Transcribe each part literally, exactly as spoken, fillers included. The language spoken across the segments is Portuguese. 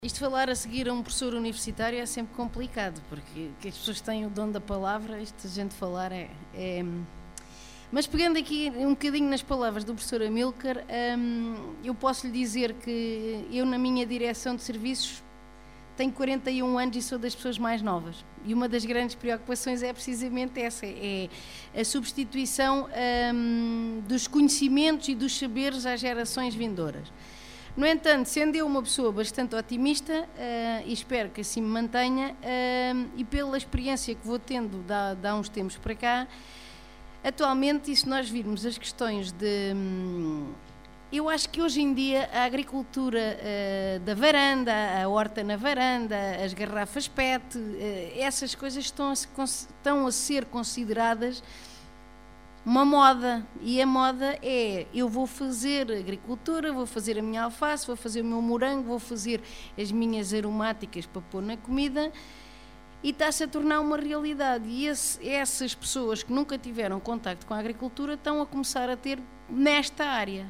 Isto falar a seguir a um professor universitário é sempre complicado, porque as pessoas têm o dom da palavra, isto a gente falar é... é... Mas pegando aqui um bocadinho nas palavras do professor Amílcar, hum, eu posso lhe dizer que eu na minha direção de serviços tenho quarenta e um anos e sou das pessoas mais novas. E uma das grandes preocupações é precisamente essa, é a substituição hum, dos conhecimentos e dos saberes às gerações vindouras. No entanto, sendo eu uma pessoa bastante otimista, uh, e espero que assim me mantenha, uh, e pela experiência que vou tendo de, de há uns tempos para cá, atualmente, e se nós virmos as questões de... Hum, eu acho que hoje em dia a agricultura uh, da varanda, a horta na varanda, as garrafas P E T, uh, essas coisas estão a, estão a ser consideradas uma moda, e a moda é, eu vou fazer agricultura, vou fazer a minha alface, vou fazer o meu morango, vou fazer as minhas aromáticas para pôr na comida, e está-se a tornar uma realidade. E esse, essas pessoas que nunca tiveram contacto com a agricultura estão a começar a ter nesta área.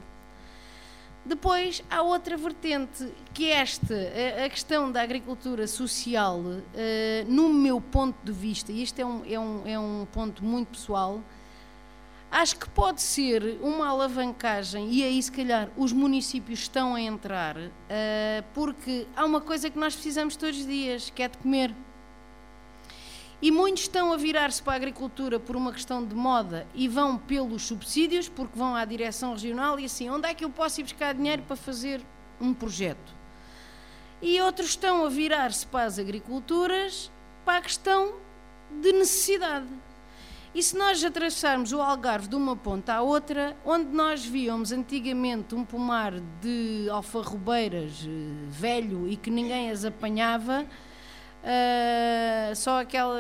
Depois há outra vertente, que é esta, a, a questão da agricultura social, uh, no meu ponto de vista, e isto é um, é um, é um ponto muito pessoal, acho que pode ser uma alavancagem, e aí se calhar os municípios estão a entrar, uh, porque há uma coisa que nós precisamos todos os dias, que é de comer. E muitos estão a virar-se para a agricultura por uma questão de moda e vão pelos subsídios, porque vão à direção regional e assim, onde é que eu posso ir buscar dinheiro para fazer um projeto? E outros estão a virar-se para as agriculturas para a questão de necessidade. E se nós atravessarmos o Algarve de uma ponta à outra, onde nós víamos antigamente um pomar de alfarrobeiras velho e que ninguém as apanhava, uh, só, aquela,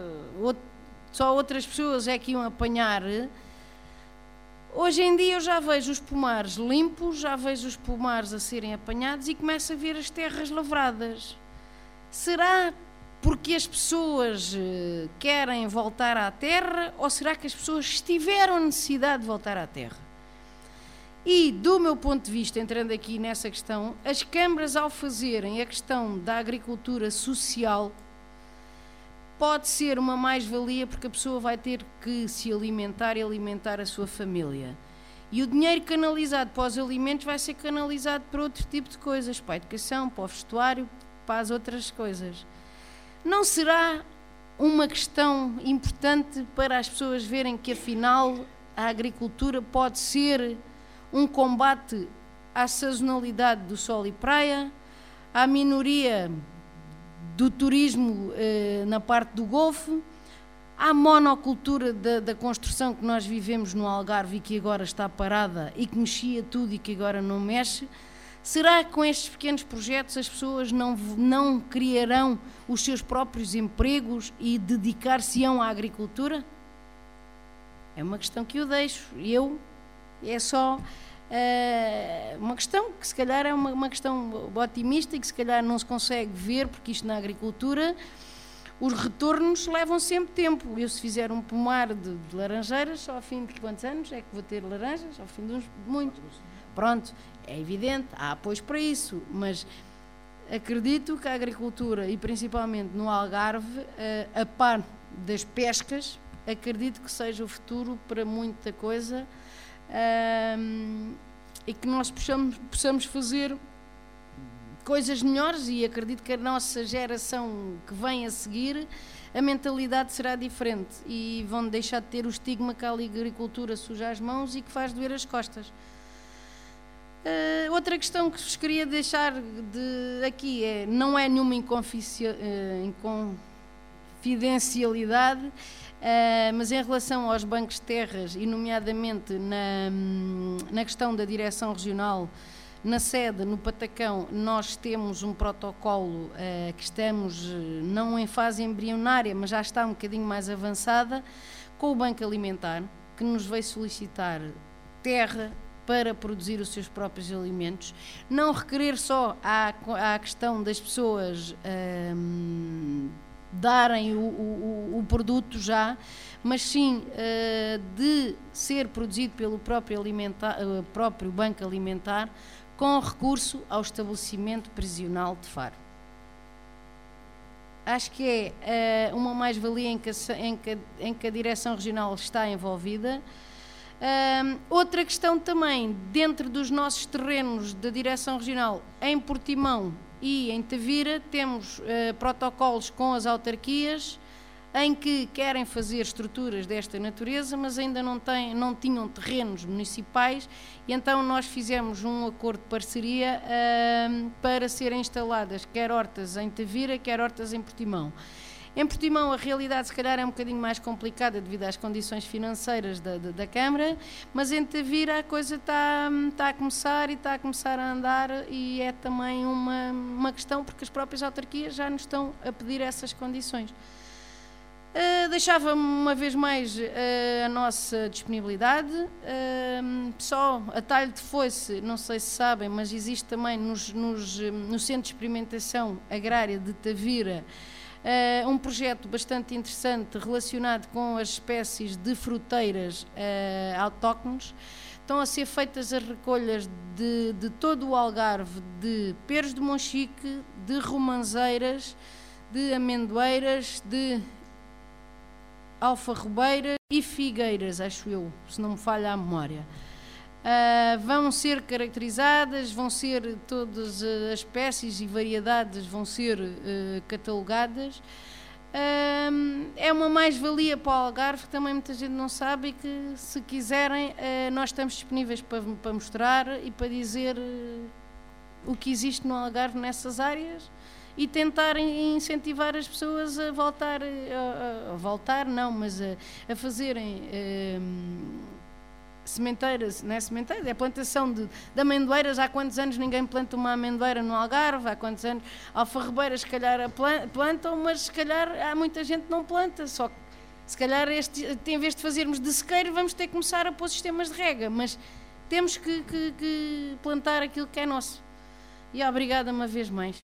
só outras pessoas é que iam apanhar, hoje em dia eu já vejo os pomares limpos, já vejo os pomares a serem apanhados e começo a ver as terras lavradas. Será porque as pessoas uh, querem voltar à terra, ou será que as pessoas tiveram necessidade de voltar à terra? E, do meu ponto de vista, entrando aqui nessa questão, as câmaras, ao fazerem a questão da agricultura social, pode ser uma mais-valia, porque a pessoa vai ter que se alimentar e alimentar a sua família. E o dinheiro canalizado para os alimentos vai ser canalizado para outro tipo de coisas, para a educação, para o vestuário, para as outras coisas. Não será uma questão importante para as pessoas verem que, afinal, a agricultura pode ser um combate à sazonalidade do sol e praia, à minoria do turismo eh, na parte do Golfo, à monocultura da, da construção que nós vivemos no Algarve e que agora está parada e que mexia tudo e que agora não mexe? Será que com estes pequenos projetos as pessoas não, não criarão os seus próprios empregos e dedicar-se-ão à agricultura? É uma questão que eu deixo. Eu, é só uh, uma questão que se calhar é uma, uma questão otimista e que se calhar não se consegue ver, porque isto na agricultura, os retornos levam sempre tempo. Eu, se fizer um pomar de, de laranjeiras, só ao fim de quantos anos é que vou ter laranjas? Ao fim de uns, muito. Pronto, é evidente, há apoios para isso, mas acredito que a agricultura, e principalmente no Algarve, a par das pescas, acredito que seja o futuro para muita coisa, um, e que nós possamos, possamos fazer coisas melhores, e acredito que a nossa geração que vem a seguir, a mentalidade será diferente e vão deixar de ter o estigma que a agricultura suja as mãos e que faz doer as costas. Uh, outra questão que vos queria deixar de aqui é, não é nenhuma inconfidencialidade, uh, mas em relação aos bancos de terras, e nomeadamente na, na questão da direção regional, na sede, no Patacão, nós temos um protocolo uh, que estamos, não em fase embrionária, mas já está um bocadinho mais avançada, com o Banco Alimentar, que nos veio solicitar terra para produzir os seus próprios alimentos, não requerer só à, à questão das pessoas hum, darem o, o, o produto já, mas sim uh, de ser produzido pelo próprio, alimentar, uh, próprio Banco Alimentar, com recurso ao estabelecimento prisional de Faro. acho que é uh, uma mais-valia em que, em, que, em que a Direção Regional está envolvida. Uh, outra questão também, dentro dos nossos terrenos da Direção Regional, em Portimão e em Tavira, temos uh, protocolos com as autarquias em que querem fazer estruturas desta natureza, mas ainda não, têm, não tinham terrenos municipais, e então nós fizemos um acordo de parceria uh, para serem instaladas quer hortas em Tavira, quer hortas em Portimão. Em Portimão a realidade se calhar é um bocadinho mais complicada devido às condições financeiras da, da, da Câmara, mas em Tavira a coisa está, está a começar e está a começar a andar, e é também uma, uma questão porque as próprias autarquias já nos estão a pedir essas condições. Uh, deixava-me uma vez mais uh, a nossa disponibilidade, uh, só a talho de foice, não sei se sabem, mas existe também nos, nos, no Centro de Experimentação Agrária de Tavira uh, um projeto bastante interessante relacionado com as espécies de fruteiras uh, autóctones. Estão a ser feitas as recolhas de, de todo o Algarve, de peros de monchique, de romanzeiras, de amendoeiras, de alfarrobeiras e figueiras, acho eu, se não me falha a memória. Uh, vão ser caracterizadas, vão ser todas as espécies e variedades vão ser uh, catalogadas. Uh, é uma mais-valia para o Algarve, que também muita gente não sabe, e que, se quiserem, uh, nós estamos disponíveis para, para mostrar e para dizer uh, o que existe no Algarve nessas áreas, e tentar incentivar as pessoas a voltar, a, a voltar não, mas a, a fazerem um, sementeiras, não é sementeiras, é plantação de, de amendoeiras. Há quantos anos ninguém planta uma amendoeira no Algarve? Há quantos anos? Alfarrobeiras se calhar plantam, mas se calhar há muita gente que não planta, só que se calhar este, em vez de fazermos de sequeiro, vamos ter que começar a pôr sistemas de rega, mas temos que, que, que plantar aquilo que é nosso. E obrigada uma vez mais.